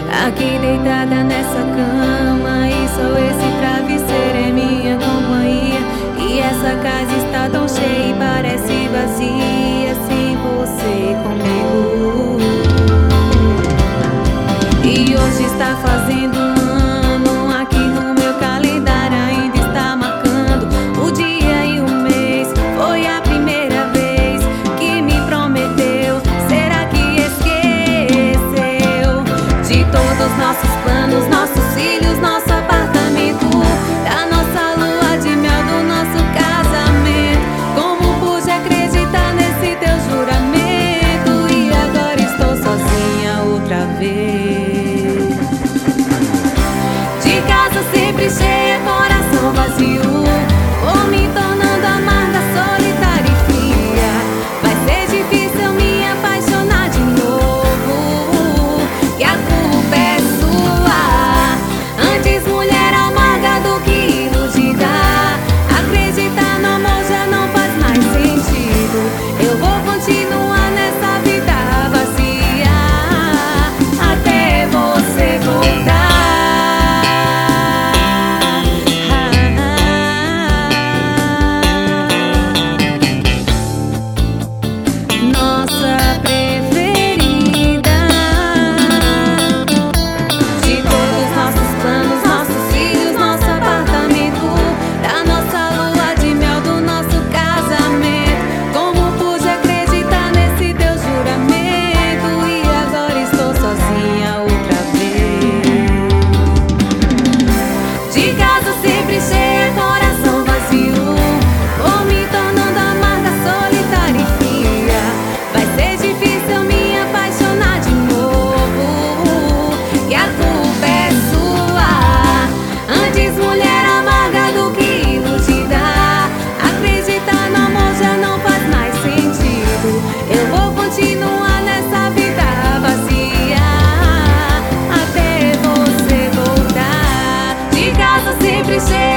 Aqui deitada nessa cama, e só esse travesseiro é minha companhia. E essa casa está tão cheia e parece vazia sem você comigo. E hoje está fazendo um ano, aqui no meu calendário ainda está marcando o dia e o mês. Foi a primeira vez que me prometeu. Será que esqueceu de todos nossos planos, nossos filhos, nosso apartamento, da nossa lua de mel, do nosso casamento? Como pude acreditar nesse teu juramento? E agora estou sozinha outra vez, de casa sempre cheia, coração vazio. Vou me tornando amarga, solitária e fria. Vai ser difícil me apaixonar de novo, e a culpa é sua. Antes mulher amarga do que iludida. Acreditar no amor já não faz mais sentido. Eu vou continuar nessa vida vazia até você voltar. Nossa preferida, de todos nossos planos, nossos filhos, nosso apartamento, da nossa lua de mel, do nosso casamento. Como pude acreditar nesse teu juramento? E agora estou sozinha outra vez, de casa sempre cheia, coração vazio. Vou me tornando amarga, solitária e fria. Vai ser difícil me apaixonar de novo, e a culpa é sua. Antes mulher amarga do que iludida. Acreditar no amor já não faz mais sentido. Eu vou continuar nessa vida vazia até você voltar. De casa sempre cheia,